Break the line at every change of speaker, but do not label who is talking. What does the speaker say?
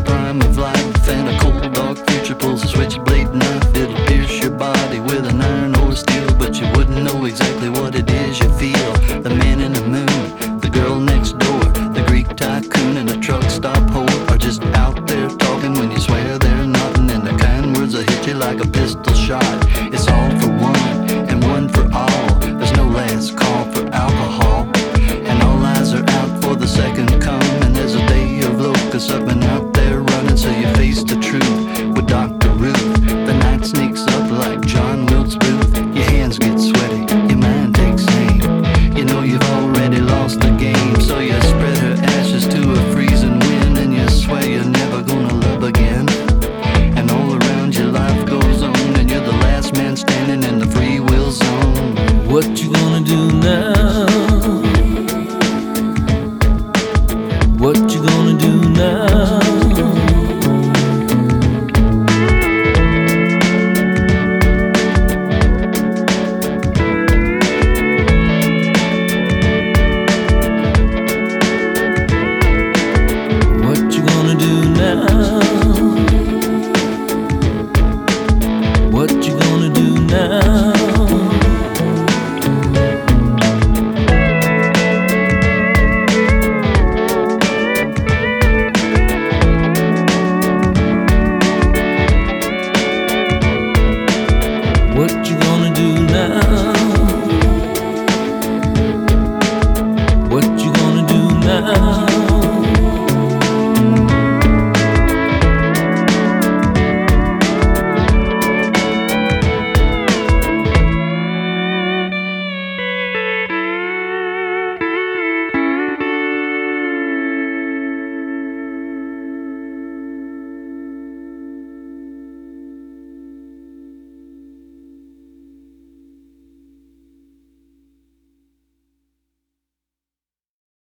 prime of life, and a cold dark future pulls a switchblade knife. It'll pierce your body with an iron or steel, but you wouldn't know exactly what it is you feel. The man in the moon, the girl next door, the Greek tycoon and the truck stop whore are just out there talking when you swear they're nothing, and the kind words that hit you like a pistol shot. It's all for one and one for all. There's no last call for alcohol, and all eyes are out for the second coming. There's a day of locusts up and out there running, so you face the truth with Dr. Ruth. The night sneaks up like John Wilkes Booth. Your hands get sweaty, your mind takes aim. You know you've already lost the game, so you spread her ashes to a freezing wind, and you swear you're never gonna love again. And all around you life goes on, and you're the last man standing in the free will zone.
What you gonna do now?